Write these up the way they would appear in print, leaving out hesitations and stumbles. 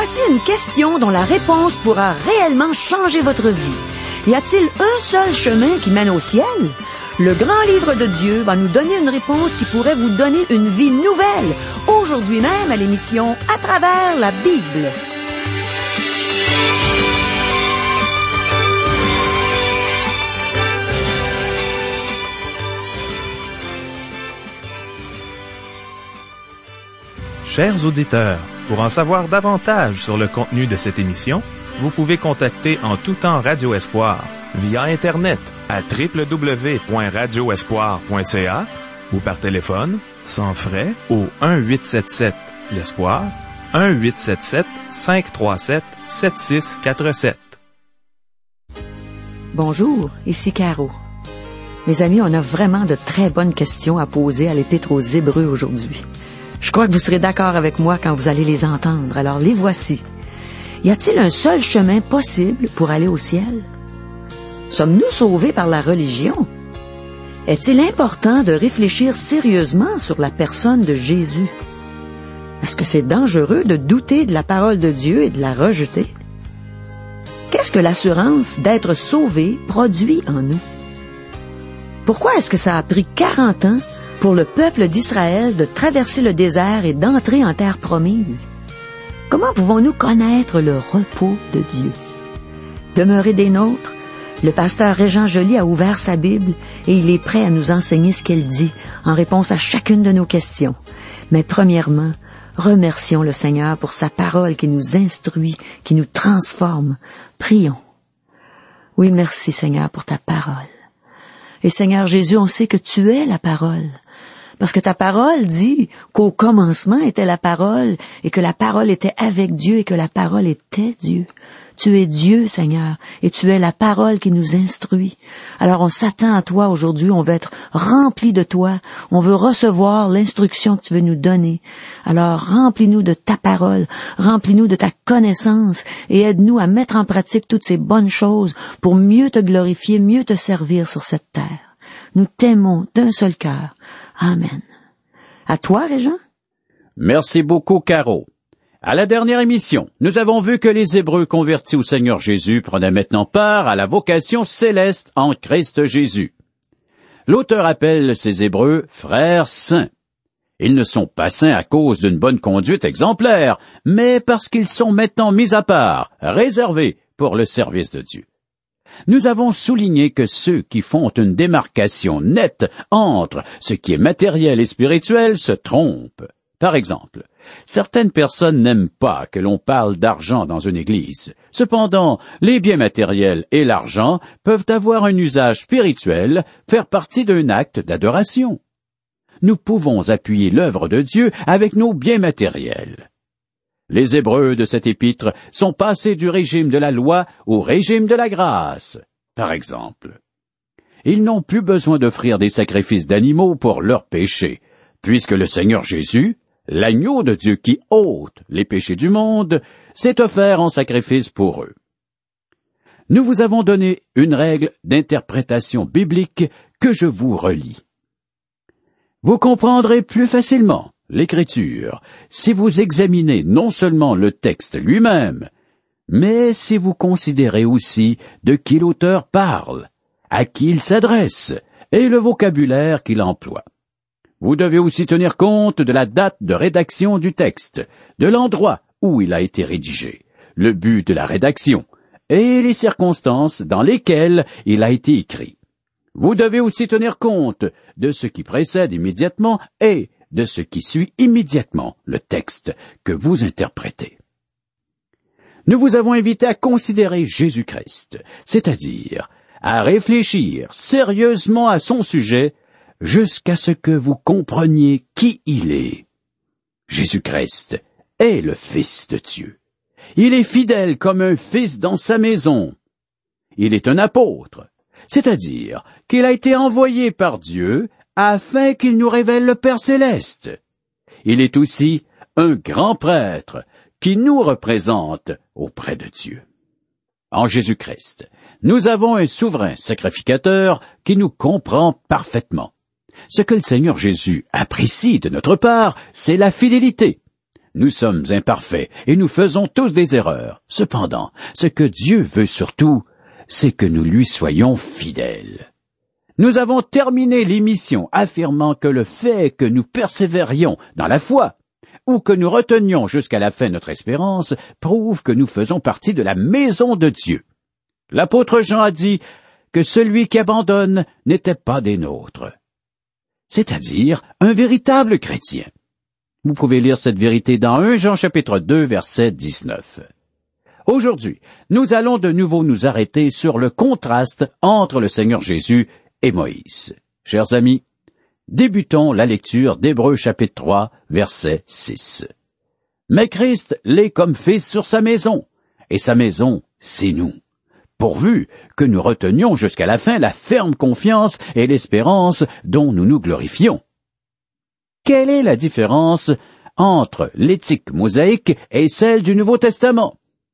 Voici une question dont la réponse pourra réellement changer votre vie. Y a-t-il un seul chemin qui mène au ciel? Le grand livre de Dieu va nous donner une réponse qui pourrait vous donner une vie nouvelle, aujourd'hui même à l'émission À travers la Bible. Chers auditeurs, pour en savoir davantage sur le contenu de cette émission, vous pouvez contacter en tout temps Radio Espoir via Internet à www.radioespoir.ca ou par téléphone, sans frais, au 1-877-l'Espoir, 1-877-537-7647. Bonjour, ici Caro. Mes amis, on a vraiment de très bonnes questions à poser à l'Épître aux Hébreux aujourd'hui. Je crois que vous serez d'accord avec moi quand vous allez les entendre, alors les voici. Y a-t-il un seul chemin possible pour aller au ciel? Sommes-nous sauvés par la religion? Est-il important de réfléchir sérieusement sur la personne de Jésus? Est-ce que c'est dangereux de douter de la parole de Dieu et de la rejeter? Qu'est-ce que l'assurance d'être sauvé produit en nous? Pourquoi est-ce que ça a pris 40 ans pour le peuple d'Israël de traverser le désert et d'entrer en terre promise? Comment pouvons-nous connaître le repos de Dieu? Demeurez des nôtres. Le pasteur Régent Joly a ouvert sa Bible et il est prêt à nous enseigner ce qu'elle dit en réponse à chacune de nos questions. Mais premièrement, remercions le Seigneur pour sa parole qui nous instruit, qui nous transforme. Prions. Oui, merci Seigneur pour ta parole. Et Seigneur Jésus, on sait que tu es la parole. Parce que ta parole dit qu'au commencement était la parole et que la parole était avec Dieu et que la parole était Dieu. Tu es Dieu, Seigneur, et tu es la parole qui nous instruit. Alors on s'attend à toi aujourd'hui, on veut être rempli de toi, on veut recevoir l'instruction que tu veux nous donner. Alors remplis-nous de ta parole, remplis-nous de ta connaissance et aide-nous à mettre en pratique toutes ces bonnes choses pour mieux te glorifier, mieux te servir sur cette terre. Nous t'aimons d'un seul cœur. Amen. À toi, Régent? Merci beaucoup, Caro. À la dernière émission, nous avons vu que les Hébreux convertis au Seigneur Jésus prenaient maintenant part à la vocation céleste en Christ Jésus. L'auteur appelle ces Hébreux frères saints. Ils ne sont pas saints à cause d'une bonne conduite exemplaire, mais parce qu'ils sont maintenant mis à part, réservés pour le service de Dieu. Nous avons souligné que ceux qui font une démarcation nette entre ce qui est matériel et spirituel se trompent. Par exemple, certaines personnes n'aiment pas que l'on parle d'argent dans une église. Cependant, les biens matériels et l'argent peuvent avoir un usage spirituel, faire partie d'un acte d'adoration. Nous pouvons appuyer l'œuvre de Dieu avec nos biens matériels. Les Hébreux de cet épître sont passés du régime de la loi au régime de la grâce. Par exemple, ils n'ont plus besoin d'offrir des sacrifices d'animaux pour leurs péchés, puisque le Seigneur Jésus, l'agneau de Dieu qui ôte les péchés du monde, s'est offert en sacrifice pour eux. Nous vous avons donné une règle d'interprétation biblique que je vous relis. Vous comprendrez plus facilement l'Écriture si vous examinez non seulement le texte lui-même, mais si vous considérez aussi de qui l'auteur parle, à qui il s'adresse, et le vocabulaire qu'il emploie. Vous devez aussi tenir compte de la date de rédaction du texte, de l'endroit où il a été rédigé, le but de la rédaction, et les circonstances dans lesquelles il a été écrit. Vous devez aussi tenir compte de ce qui précède immédiatement et de ce qui suit immédiatement le texte que vous interprétez. Nous vous avons invité à considérer Jésus-Christ, c'est-à-dire à réfléchir sérieusement à son sujet jusqu'à ce que vous compreniez qui il est. Jésus-Christ est le Fils de Dieu. Il est fidèle comme un fils dans sa maison. Il est un apôtre, c'est-à-dire qu'il a été envoyé par Dieu afin qu'il nous révèle le Père céleste. Il est aussi un grand prêtre qui nous représente auprès de Dieu. En Jésus-Christ, nous avons un souverain sacrificateur qui nous comprend parfaitement. Ce que le Seigneur Jésus apprécie de notre part, c'est la fidélité. Nous sommes imparfaits et nous faisons tous des erreurs. Cependant, ce que Dieu veut surtout, c'est que nous lui soyons fidèles. Nous avons terminé l'émission affirmant que le fait que nous persévérions dans la foi ou que nous retenions jusqu'à la fin notre espérance prouve que nous faisons partie de la maison de Dieu. L'apôtre Jean a dit que celui qui abandonne n'était pas des nôtres, c'est-à-dire un véritable chrétien. Vous pouvez lire cette vérité dans 1 Jean chapitre 2 verset 19. Aujourd'hui, nous allons de nouveau nous arrêter sur le contraste entre le Seigneur Jésus et Moïse. Chers amis, débutons la lecture d'Hébreux chapitre 3 verset 6. Mais Christ l'est comme fils sur sa maison, et sa maison, c'est nous, pourvu que nous retenions jusqu'à la fin la ferme confiance et l'espérance dont nous nous glorifions. Quelle est la différence entre l'éthique mosaïque et celle du Nouveau Testament?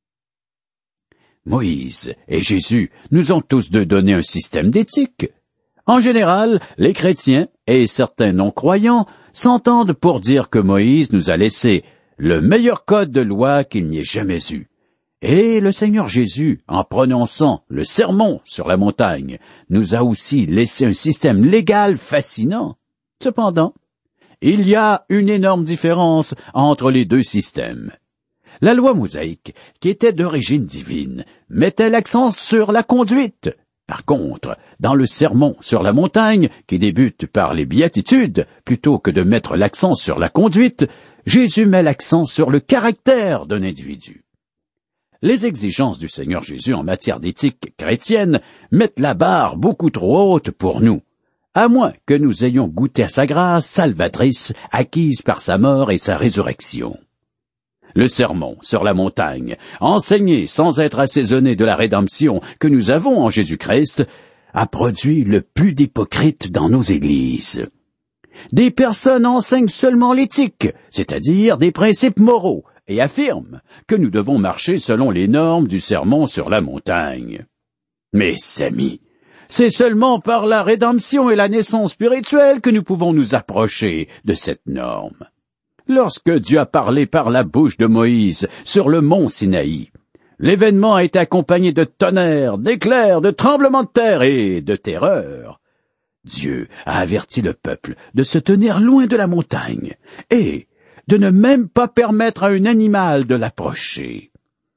Moïse et Jésus nous ont tous deux donné un système d'éthique. En général, les chrétiens et certains non-croyants s'entendent pour dire que Moïse nous a laissé le meilleur code de loi qu'il n'y ait jamais eu. Et le Seigneur Jésus, en prononçant le sermon sur la montagne, nous a aussi laissé un système légal fascinant. Cependant, il y a une énorme différence entre les deux systèmes. La loi mosaïque, qui était d'origine divine, mettait l'accent sur la conduite. Par contre, dans le sermon sur la montagne, qui débute par les béatitudes, plutôt que de mettre l'accent sur la conduite, Jésus met l'accent sur le caractère d'un individu. Les exigences du Seigneur Jésus en matière d'éthique chrétienne mettent la barre beaucoup trop haute pour nous, à moins que nous ayons goûté à sa grâce salvatrice acquise par sa mort et sa résurrection. Le sermon sur la montagne, enseigné sans être assaisonné de la rédemption que nous avons en Jésus-Christ, a produit le plus d'hypocrites dans nos églises. Des personnes enseignent seulement l'éthique, c'est-à-dire des principes moraux, et affirment que nous devons marcher selon les normes du sermon sur la montagne. Mes amis, c'est seulement par la rédemption et la naissance spirituelle que nous pouvons nous approcher de cette norme. Lorsque Dieu a parlé par la bouche de Moïse sur le mont Sinaï, l'événement a été accompagné de tonnerres, d'éclairs, de tremblements de terre et de terreur. Dieu a averti le peuple de se tenir loin de la montagne et de ne même pas permettre à un animal de l'approcher.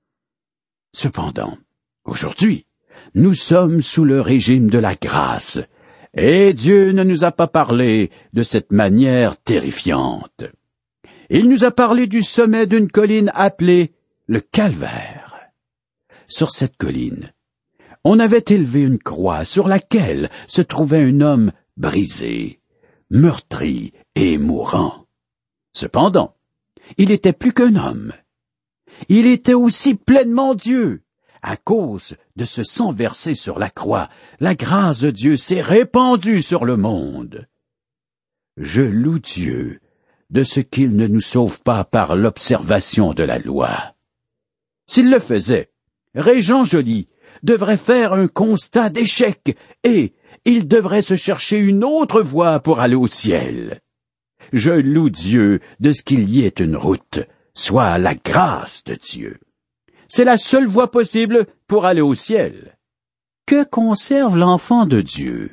Cependant, aujourd'hui, nous sommes sous le régime de la grâce, et Dieu ne nous a pas parlé de cette manière terrifiante. Il nous a parlé du sommet d'une colline appelée le Calvaire. Sur cette colline, on avait élevé une croix sur laquelle se trouvait un homme brisé, meurtri et mourant. Cependant, il était plus qu'un homme. Il était aussi pleinement Dieu. À cause de ce sang versé sur la croix, la grâce de Dieu s'est répandue sur le monde. Je loue Dieu de ce qu'il ne nous sauve pas par l'observation de la loi. S'il le faisait, Régent Joly devrait faire un constat d'échec et il devrait se chercher une autre voie pour aller au ciel. Je loue Dieu de ce qu'il y ait une route, soit la grâce de Dieu. C'est la seule voie possible pour aller au ciel. Que conserve l'enfant de Dieu?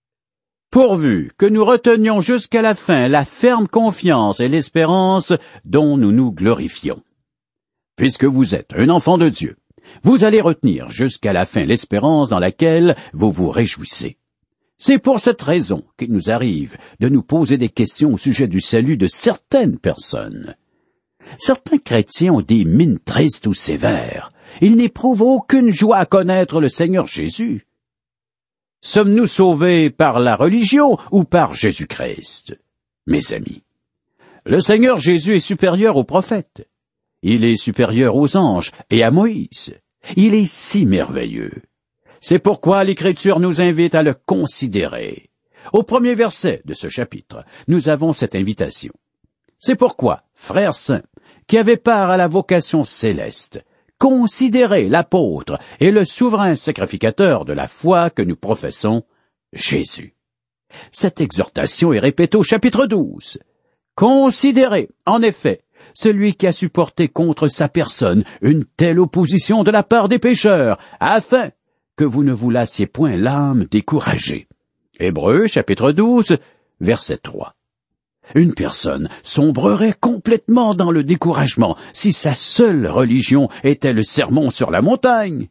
Pourvu que nous retenions jusqu'à la fin la ferme confiance et l'espérance dont nous nous glorifions. Puisque vous êtes un enfant de Dieu, vous allez retenir jusqu'à la fin l'espérance dans laquelle vous vous réjouissez. C'est pour cette raison qu'il nous arrive de nous poser des questions au sujet du salut de certaines personnes. Certains chrétiens ont des mines tristes ou sévères. Ils n'éprouvent aucune joie à connaître le Seigneur Jésus. Sommes-nous sauvés par la religion ou par Jésus-Christ? Mes amis, le Seigneur Jésus est supérieur aux prophètes. Il est supérieur aux anges et à Moïse. Il est si merveilleux. C'est pourquoi l'Écriture nous invite à le considérer. Au premier verset de ce chapitre, nous avons cette invitation. C'est pourquoi, frères saints, qui avaient part à la vocation céleste, considérez l'apôtre et le souverain sacrificateur de la foi que nous professons, Jésus. Cette exhortation est répétée au chapitre 12. Considérez, en effet, celui qui a supporté contre sa personne une telle opposition de la part des pécheurs, afin que vous ne vous lassiez point l'âme découragée. Hébreux, chapitre 12, verset 3. Une personne sombrerait complètement dans le découragement si sa seule religion était le sermon sur la montagne.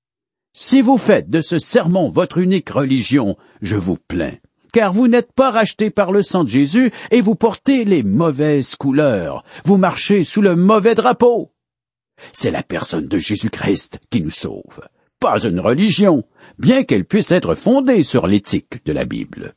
Si vous faites de ce sermon votre unique religion, je vous plains, car vous n'êtes pas rachetés par le sang de Jésus et vous portez les mauvaises couleurs, vous marchez sous le mauvais drapeau. C'est la personne de Jésus-Christ qui nous sauve, pas une religion, bien qu'elle puisse être fondée sur l'éthique de la Bible.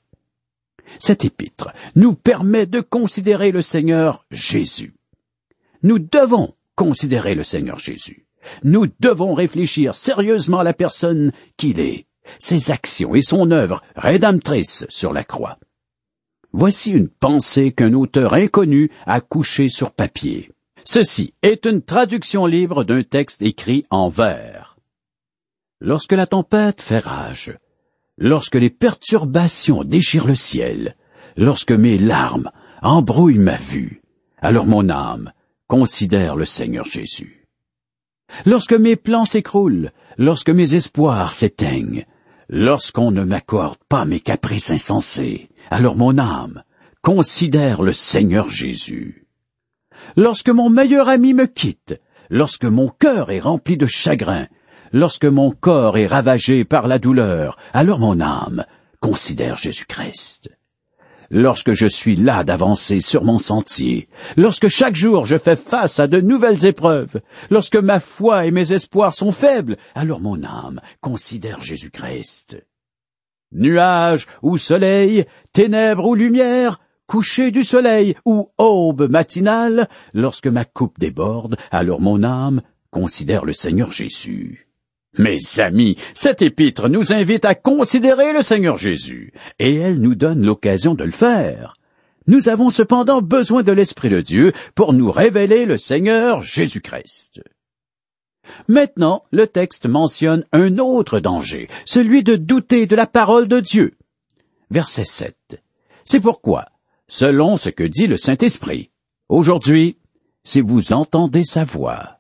Cet épître nous permet de considérer le Seigneur Jésus. Nous devons considérer le Seigneur Jésus. Nous devons réfléchir sérieusement à la personne qu'il est, ses actions et son œuvre rédemptrice sur la croix. Voici une pensée qu'un auteur inconnu a couchée sur papier. Ceci est une traduction libre d'un texte écrit en vers. Lorsque la tempête fait rage, lorsque les perturbations déchirent le ciel, lorsque mes larmes embrouillent ma vue, alors mon âme considère le Seigneur Jésus. Lorsque mes plans s'écroulent, lorsque mes espoirs s'éteignent, lorsqu'on ne m'accorde pas mes caprices insensés, alors mon âme considère le Seigneur Jésus. Lorsque mon meilleur ami me quitte, lorsque mon cœur est rempli de chagrin, lorsque mon corps est ravagé par la douleur, alors mon âme considère Jésus-Christ. Lorsque je suis las d'avancer sur mon sentier, lorsque chaque jour je fais face à de nouvelles épreuves, lorsque ma foi et mes espoirs sont faibles, alors mon âme considère Jésus-Christ. Nuages ou soleil, ténèbres ou lumière, coucher du soleil ou aube matinale, lorsque ma coupe déborde, alors mon âme considère le Seigneur Jésus. Mes amis, cette épître nous invite à considérer le Seigneur Jésus, et elle nous donne l'occasion de le faire. Nous avons cependant besoin de l'Esprit de Dieu pour nous révéler le Seigneur Jésus-Christ. Maintenant, le texte mentionne un autre danger, celui de douter de la parole de Dieu. Verset 7. C'est pourquoi, selon ce que dit le Saint-Esprit, aujourd'hui, si vous entendez sa voix.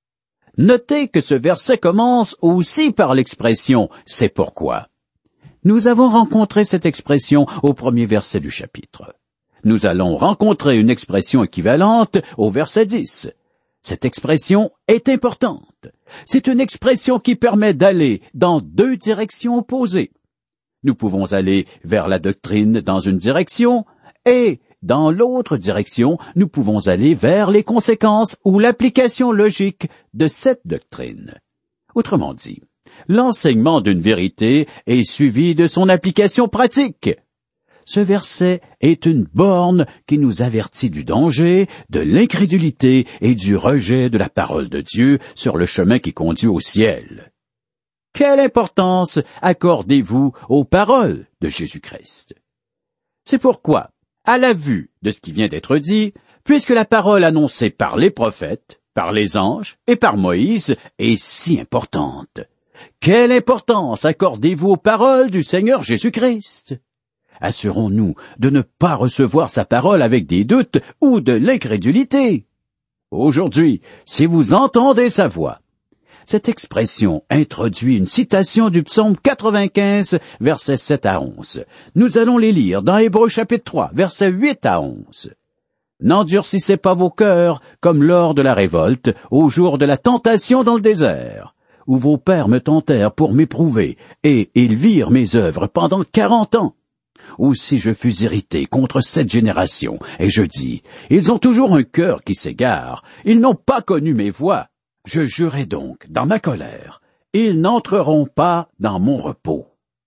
Notez que ce verset commence aussi par l'expression « c'est pourquoi ». Nous avons rencontré cette expression au premier verset du chapitre. Nous allons rencontrer une expression équivalente au verset 10. Cette expression est importante. C'est une expression qui permet d'aller dans deux directions opposées. Nous pouvons aller vers la doctrine dans une direction et dans l'autre direction, nous pouvons aller vers les conséquences ou l'application logique de cette doctrine. Autrement dit, l'enseignement d'une vérité est suivi de son application pratique. Ce verset est une borne qui nous avertit du danger, de l'incrédulité et du rejet de la parole de Dieu sur le chemin qui conduit au ciel. Quelle importance accordez-vous aux paroles de Jésus-Christ? C'est pourquoi, à la vue de ce qui vient d'être dit, puisque la parole annoncée par les prophètes, par les anges et par Moïse est si importante, quelle importance accordez-vous aux paroles du Seigneur Jésus-Christ? Assurons-nous de ne pas recevoir sa parole avec des doutes ou de l'incrédulité. Aujourd'hui, si vous entendez sa voix, cette expression introduit une citation du psaume 95, versets 7 à 11. Nous allons les lire dans Hébreux chapitre 3, versets 8 à 11. « N'endurcissez pas vos cœurs comme lors de la révolte, au jour de la tentation dans le désert, où vos pères me tentèrent pour m'éprouver, et ils virent mes œuvres pendant 40 ans. Aussi je fus irrité contre cette génération, et je dis, ils ont toujours un cœur qui s'égare, ils n'ont pas connu mes voies. Je jurai donc dans ma colère, ils n'entreront pas dans mon repos. »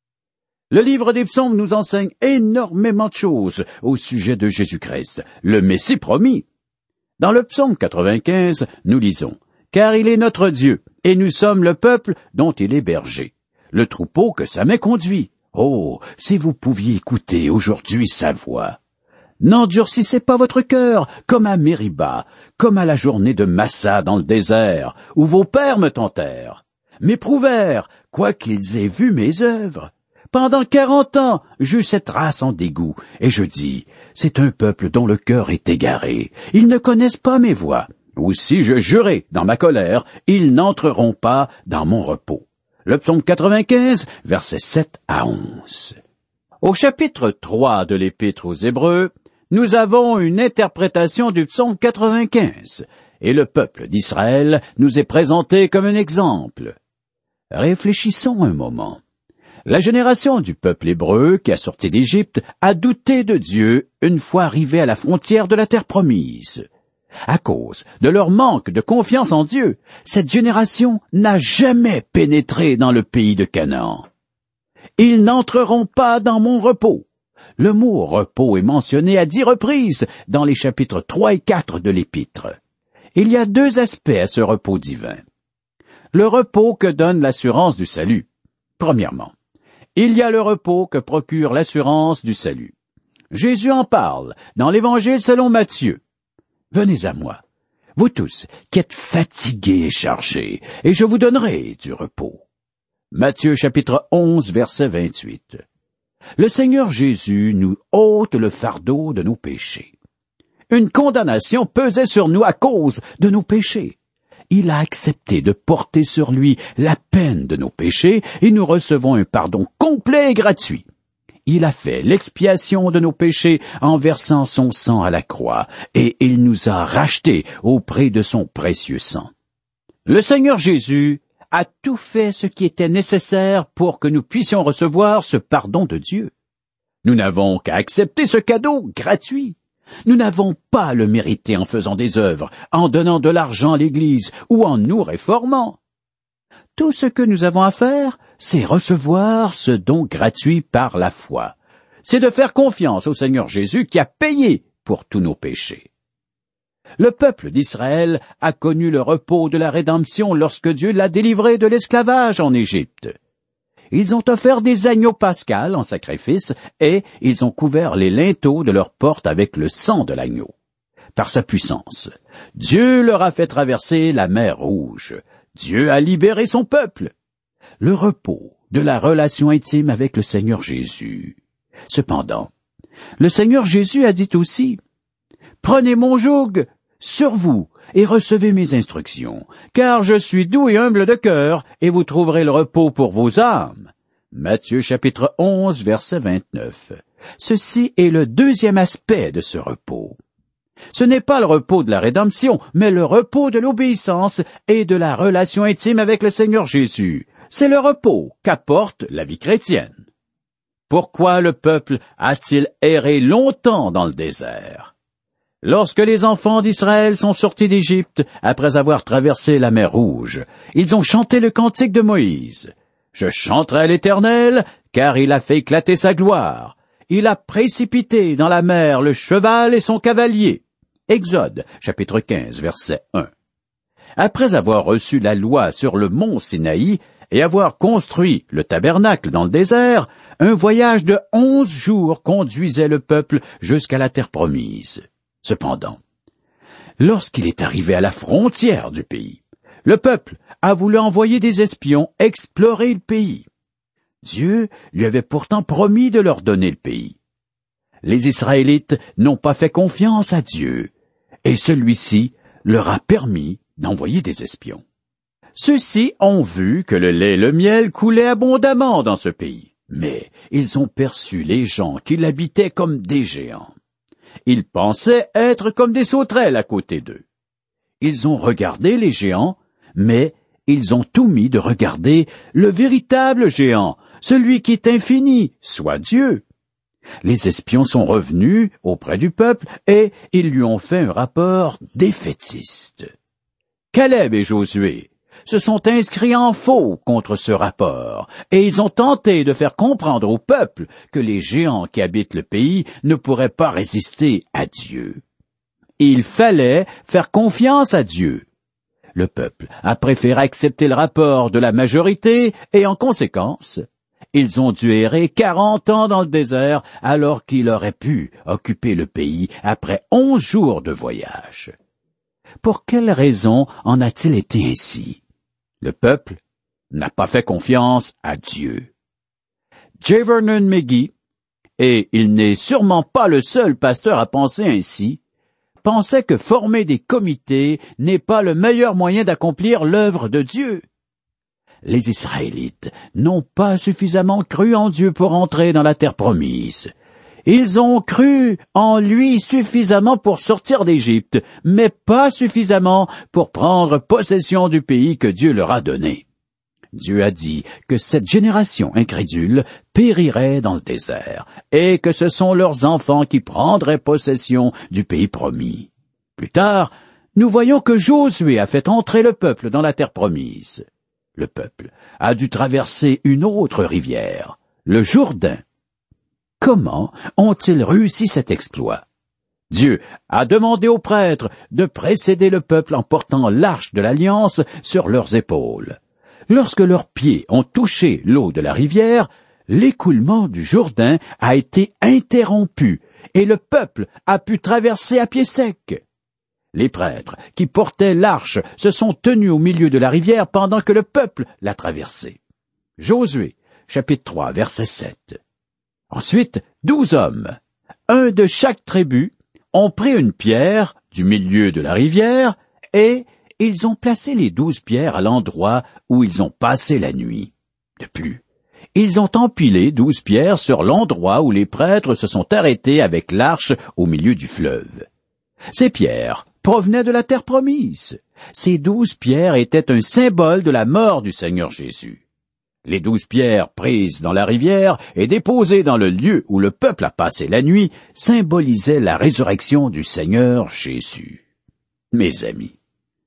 Le livre des psaumes nous enseigne énormément de choses au sujet de Jésus-Christ, le Messie promis. Dans le psaume 95, nous lisons « Car il est notre Dieu, et nous sommes le peuple dont il est berger, le troupeau que sa main conduit. Oh, si vous pouviez écouter aujourd'hui sa voix! N'endurcissez pas votre cœur, comme à Mériba, comme à la journée de Massa dans le désert, où vos pères me tentèrent, m'éprouvèrent, quoiqu'ils aient vu mes œuvres. Pendant 40 ans, j'eus cette race en dégoût, et je dis, c'est un peuple dont le cœur est égaré. Ils ne connaissent pas mes voies. Aussi je jurai dans ma colère, ils n'entreront pas dans mon repos. Le psaume 95, versets 7 à 11. Au chapitre 3 de l'Épître aux Hébreux, nous avons une interprétation du psaume 95, et le peuple d'Israël nous est présenté comme un exemple. Réfléchissons un moment. La génération du peuple hébreu qui a sorti d'Égypte a douté de Dieu une fois arrivé à la frontière de la terre promise. À cause de leur manque de confiance en Dieu, cette génération n'a jamais pénétré dans le pays de Canaan. Ils n'entreront pas dans mon repos. Le mot repos est mentionné à 10 reprises dans les chapitres 3 et 4 de l'Épître. Il y a 2 aspects à ce repos divin. Le repos que donne l'assurance du salut. Premièrement, il y a le repos que procure l'assurance du salut. Jésus en parle dans l'Évangile selon Matthieu. Venez à moi, vous tous qui êtes fatigués et chargés, et je vous donnerai du repos. Matthieu chapitre 11, verset 28. Le Seigneur Jésus nous ôte le fardeau de nos péchés. Une condamnation pesait sur nous à cause de nos péchés. Il a accepté de porter sur lui la peine de nos péchés et nous recevons un pardon complet et gratuit. Il a fait l'expiation de nos péchés en versant son sang à la croix et il nous a rachetés au prix de son précieux sang. Le Seigneur Jésus a tout fait ce qui était nécessaire pour que nous puissions recevoir ce pardon de Dieu. Nous n'avons qu'à accepter ce cadeau gratuit. Nous n'avons pas le mériter en faisant des œuvres, en donnant de l'argent à l'Église ou en nous réformant. Tout ce que nous avons à faire, c'est recevoir ce don gratuit par la foi. C'est de faire confiance au Seigneur Jésus qui a payé pour tous nos péchés. Le peuple d'Israël a connu le repos de la rédemption lorsque Dieu l'a délivré de l'esclavage en Égypte. Ils ont offert des agneaux pascals en sacrifice et ils ont couvert les linteaux de leurs portes avec le sang de l'agneau. Par sa puissance, Dieu leur a fait traverser la mer Rouge. Dieu a libéré son peuple. Le repos de la relation intime avec le Seigneur Jésus. Cependant, le Seigneur Jésus a dit aussi, « Prenez mon joug sur vous et recevez mes instructions, car je suis doux et humble de cœur, et vous trouverez le repos pour vos âmes. » Matthieu chapitre 11, verset 29. Ceci est le deuxième aspect de ce repos. Ce n'est pas le repos de la rédemption, mais le repos de l'obéissance et de la relation intime avec le Seigneur Jésus. C'est le repos qu'apporte la vie chrétienne. Pourquoi le peuple a-t-il erré longtemps dans le désert? Lorsque les enfants d'Israël sont sortis d'Égypte, après avoir traversé la mer Rouge, ils ont chanté le cantique de Moïse. « Je chanterai à l'Éternel, car il a fait éclater sa gloire. Il a précipité dans la mer le cheval et son cavalier. » Exode, chapitre 15, verset 1. Après avoir reçu la loi sur le mont Sinaï et avoir construit le tabernacle dans le désert, un voyage de 11 jours conduisait le peuple jusqu'à la terre promise. Cependant, lorsqu'il est arrivé à la frontière du pays, le peuple a voulu envoyer des espions explorer le pays. Dieu lui avait pourtant promis de leur donner le pays. Les Israélites n'ont pas fait confiance à Dieu, et celui-ci leur a permis d'envoyer des espions. Ceux-ci ont vu que le lait et le miel coulaient abondamment dans ce pays, mais ils ont perçu les gens qui l'habitaient comme des géants. Ils pensaient être comme des sauterelles à côté d'eux. Ils ont regardé les géants, mais ils ont omis de regarder le véritable géant, celui qui est infini, soit Dieu. Les espions sont revenus auprès du peuple et ils lui ont fait un rapport défaitiste. Caleb et Josué se sont inscrits en faux contre ce rapport, et ils ont tenté de faire comprendre au peuple que les géants qui habitent le pays ne pourraient pas résister à Dieu. Il fallait faire confiance à Dieu. Le peuple a préféré accepter le rapport de la majorité, et en conséquence, ils ont dû errer 40 ans dans le désert, alors qu'il aurait pu occuper le pays après 11 jours de voyage. Pour quelle raison en a-t-il été ainsi? Le peuple n'a pas fait confiance à Dieu. J. Vernon McGee, et il n'est sûrement pas le seul pasteur à penser ainsi, pensait que former des comités n'est pas le meilleur moyen d'accomplir l'œuvre de Dieu. Les Israélites n'ont pas suffisamment cru en Dieu pour entrer dans la terre promise. Ils ont cru en lui suffisamment pour sortir d'Égypte, mais pas suffisamment pour prendre possession du pays que Dieu leur a donné. Dieu a dit que cette génération incrédule périrait dans le désert, et que ce sont leurs enfants qui prendraient possession du pays promis. Plus tard, nous voyons que Josué a fait entrer le peuple dans la terre promise. Le peuple a dû traverser une autre rivière, le Jourdain. Comment ont-ils réussi cet exploit? Dieu a demandé aux prêtres de précéder le peuple en portant l'arche de l'Alliance sur leurs épaules. Lorsque leurs pieds ont touché l'eau de la rivière, l'écoulement du Jourdain a été interrompu et le peuple a pu traverser à pied sec. Les prêtres qui portaient l'arche se sont tenus au milieu de la rivière pendant que le peuple l'a traversée. Josué, chapitre 3, verset 7. Ensuite, 12 hommes, un de chaque tribu, ont pris une pierre du milieu de la rivière et ils ont placé les 12 pierres à l'endroit où ils ont passé la nuit. De plus, ils ont empilé 12 pierres sur l'endroit où les prêtres se sont arrêtés avec l'arche au milieu du fleuve. Ces pierres provenaient de la terre promise. Ces 12 pierres étaient un symbole de la mort du Seigneur Jésus. Les 12 pierres prises dans la rivière et déposées dans le lieu où le peuple a passé la nuit symbolisaient la résurrection du Seigneur Jésus. Mes amis,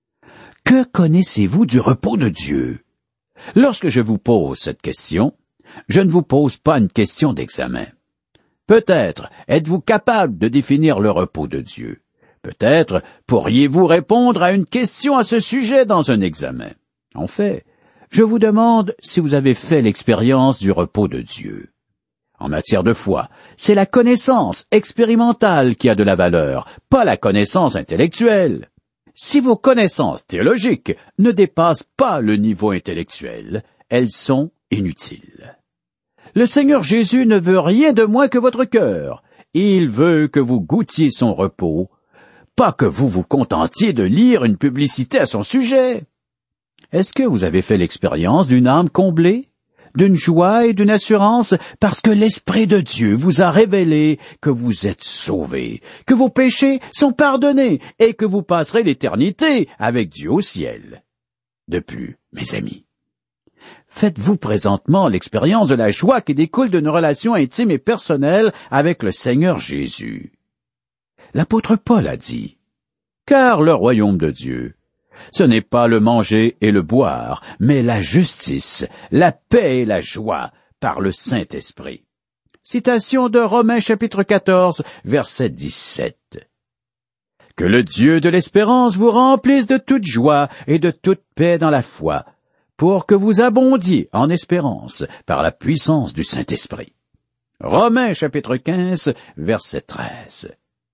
que connaissez-vous du repos de Dieu? Lorsque je vous pose cette question, je ne vous pose pas une question d'examen. Peut-être êtes-vous capable de définir le repos de Dieu. Peut-être pourriez-vous répondre à une question à ce sujet dans un examen. En fait, je vous demande si vous avez fait l'expérience du repos de Dieu. En matière de foi, c'est la connaissance expérimentale qui a de la valeur, pas la connaissance intellectuelle. Si vos connaissances théologiques ne dépassent pas le niveau intellectuel, elles sont inutiles. Le Seigneur Jésus ne veut rien de moins que votre cœur. Il veut que vous goûtiez son repos, pas que vous vous contentiez de lire une publicité à son sujet. Est-ce que vous avez fait l'expérience d'une âme comblée, d'une joie et d'une assurance parce que l'Esprit de Dieu vous a révélé que vous êtes sauvés, que vos péchés sont pardonnés et que vous passerez l'éternité avec Dieu au ciel? De plus, mes amis, faites-vous présentement l'expérience de la joie qui découle d'une relation intime et personnelle avec le Seigneur Jésus. L'apôtre Paul a dit, « Car le royaume de Dieu, ce n'est pas le manger et le boire, mais la justice, la paix et la joie par le Saint-Esprit. » Citation de Romains chapitre 14, verset 17. Que le Dieu de l'espérance vous remplisse de toute joie et de toute paix dans la foi, pour que vous abondiez en espérance par la puissance du Saint-Esprit. Romains chapitre 15, verset 13.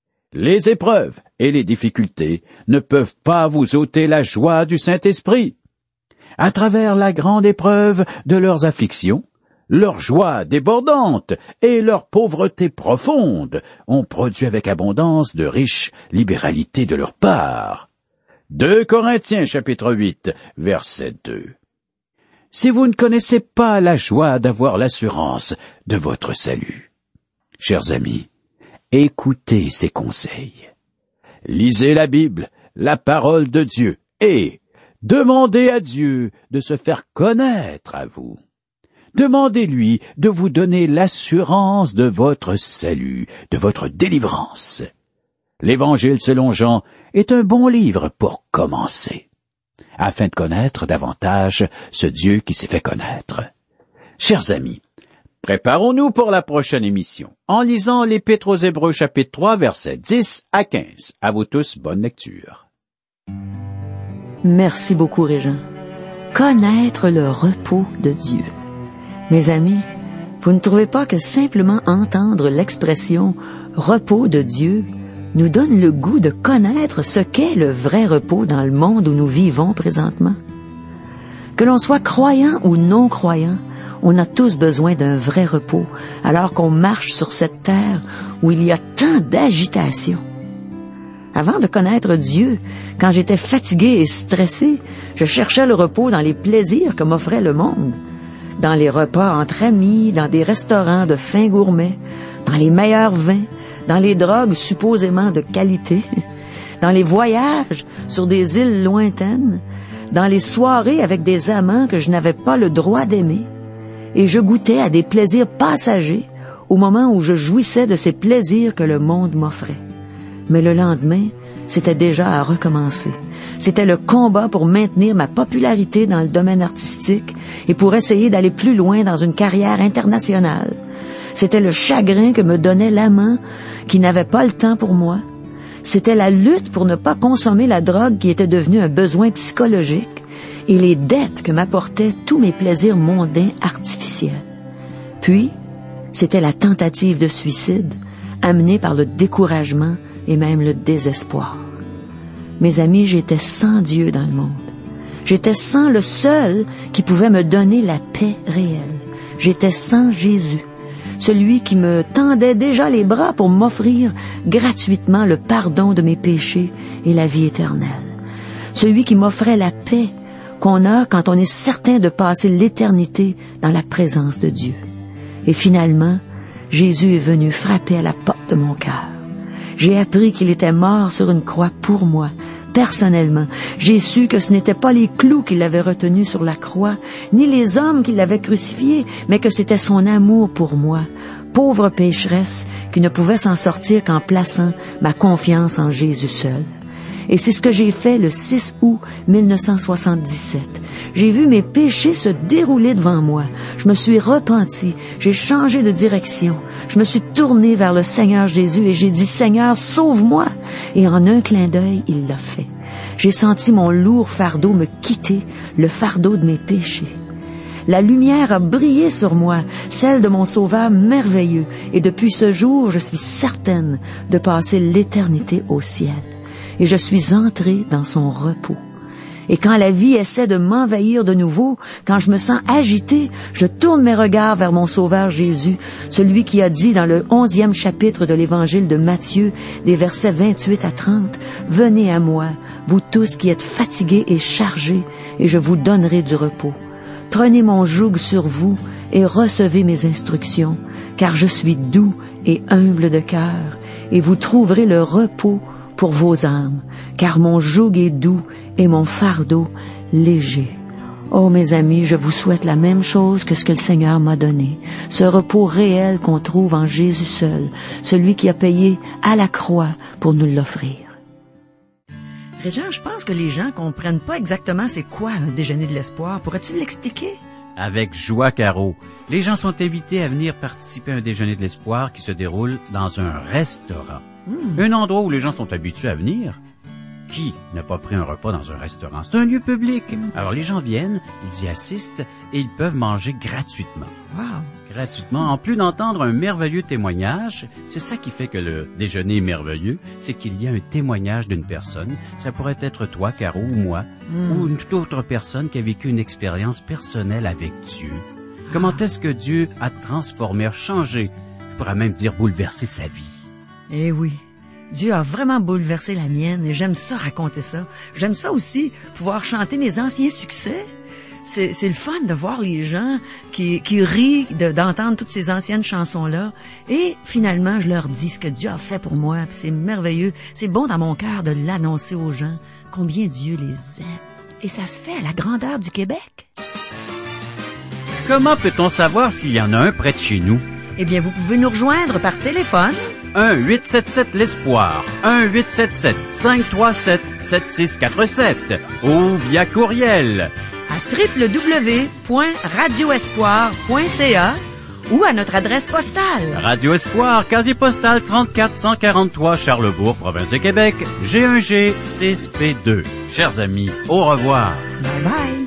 Les épreuves et les difficultés ne peuvent pas vous ôter la joie du Saint-Esprit. À travers la grande épreuve de leurs afflictions, leur joie débordante et leur pauvreté profonde ont produit avec abondance de riches libéralités de leur part. 2 Corinthiens chapitre 8, verset 2. Si vous ne connaissez pas la joie d'avoir l'assurance de votre salut, chers amis, écoutez ces conseils. Lisez la Bible, la parole de Dieu, et demandez à Dieu de se faire connaître à vous. Demandez-lui de vous donner l'assurance de votre salut, de votre délivrance. L'Évangile selon Jean est un bon livre pour commencer, afin de connaître davantage ce Dieu qui s'est fait connaître. Chers amis, préparons-nous pour la prochaine émission en lisant l'Épître aux Hébreux chapitre 3 versets 10 à 15. À vous tous, bonne lecture. Merci beaucoup, Régent. Connaître le repos de Dieu. Mes amis, vous ne trouvez pas que simplement entendre l'expression « repos de Dieu » nous donne le goût de connaître ce qu'est le vrai repos dans le monde où nous vivons présentement? Que l'on soit croyant ou non croyant, On a tous besoin d'un vrai repos, alors qu'on marche sur cette terre où il y a tant d'agitation. Avant de connaître Dieu, quand j'étais fatigué et stressé, je cherchais le repos dans les plaisirs que m'offrait le monde. Dans les repas entre amis, dans des restaurants de fins gourmets, dans les meilleurs vins, dans les drogues supposément de qualité, dans les voyages sur des îles lointaines, dans les soirées avec des amants que je n'avais pas le droit d'aimer. Et je goûtais à des plaisirs passagers au moment où je jouissais de ces plaisirs que le monde m'offrait. Mais le lendemain, c'était déjà à recommencer. C'était le combat pour maintenir ma popularité dans le domaine artistique et pour essayer d'aller plus loin dans une carrière internationale. C'était le chagrin que me donnait l'amant qui n'avait pas le temps pour moi. C'était la lutte pour ne pas consommer la drogue qui était devenue un besoin psychologique et les dettes que m'apportaient tous mes plaisirs mondains artificiels. Puis, c'était la tentative de suicide amenée par le découragement et même le désespoir. Mes amis, j'étais sans Dieu dans le monde. J'étais sans le seul qui pouvait me donner la paix réelle. J'étais sans Jésus, celui qui me tendait déjà les bras pour m'offrir gratuitement le pardon de mes péchés et la vie éternelle. Celui qui m'offrait la paix qu'on a quand on est certain de passer l'éternité dans la présence de Dieu. Et finalement, Jésus est venu frapper à la porte de mon cœur. J'ai appris qu'il était mort sur une croix pour moi, personnellement. J'ai su que ce n'étaient pas les clous qui l'avaient retenu sur la croix, ni les hommes qui l'avaient crucifié, mais que c'était son amour pour moi, pauvre pécheresse qui ne pouvait s'en sortir qu'en plaçant ma confiance en Jésus seul. Et c'est ce que j'ai fait le 6 août 1977. J'ai vu mes péchés se dérouler devant moi. Je me suis repenti, j'ai changé de direction. Je me suis tourné vers le Seigneur Jésus et j'ai dit « Seigneur, sauve-moi !» Et en un clin d'œil, il l'a fait. J'ai senti mon lourd fardeau me quitter, le fardeau de mes péchés. La lumière a brillé sur moi, celle de mon Sauveur merveilleux, et depuis ce jour, je suis certaine de passer l'éternité au ciel. Et je suis entrée dans son repos. Et quand la vie essaie de m'envahir de nouveau, quand je me sens agitée, je tourne mes regards vers mon Sauveur Jésus, celui qui a dit dans le 11e chapitre de l'Évangile de Matthieu, des versets 28 à 30, « Venez à moi, vous tous qui êtes fatigués et chargés, et je vous donnerai du repos. Prenez mon joug sur vous et recevez mes instructions, car je suis doux et humble de cœur, et vous trouverez le repos pour vos âmes, car mon joug est doux et mon fardeau léger. » Oh, mes amis, je vous souhaite la même chose que ce que le Seigneur m'a donné, ce repos réel qu'on trouve en Jésus seul, celui qui a payé à la croix pour nous l'offrir. Régent, je pense que les gens comprennent pas exactement c'est quoi un déjeuner de l'espoir. Pourrais-tu l'expliquer? Avec joie, Caro. Les gens sont invités à venir participer à un déjeuner de l'espoir qui se déroule dans un restaurant. Un endroit où les gens sont habitués à venir. Qui n'a pas pris un repas dans un restaurant? C'est un lieu public. Alors les gens viennent, ils y assistent et ils peuvent manger gratuitement. Wow! Gratuitement, en plus d'entendre un merveilleux témoignage. C'est ça qui fait que le déjeuner est merveilleux, c'est qu'il y a un témoignage d'une personne. Ça pourrait être toi, Caro, ou moi, ou une toute autre personne qui a vécu une expérience personnelle avec Dieu. Comment est-ce que Dieu a transformé, a changé, je pourrais même dire bouleversé sa vie? Eh oui, Dieu a vraiment bouleversé la mienne et j'aime ça raconter ça. J'aime ça aussi, pouvoir chanter mes anciens succès. C'est le fun de voir les gens qui rient d'entendre toutes ces anciennes chansons-là. Et finalement, je leur dis ce que Dieu a fait pour moi. Puis c'est merveilleux. C'est bon dans mon cœur de l'annoncer aux gens, combien Dieu les aime. Et ça se fait à la grandeur du Québec. Comment peut-on savoir s'il y en a un près de chez nous? Eh bien, vous pouvez nous rejoindre par téléphone. 1-877-L'Espoir, 1-877-537-7647 ou via courriel à www.radioespoir.ca ou à notre adresse postale. Radio Espoir, casier postal 34 Charlebourg, province de Québec, G1G 6P2. Chers amis, au revoir. Bye bye.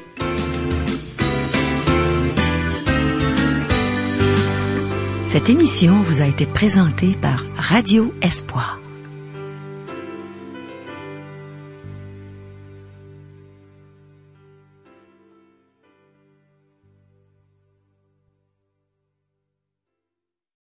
Cette émission vous a été présentée par Radio Espoir.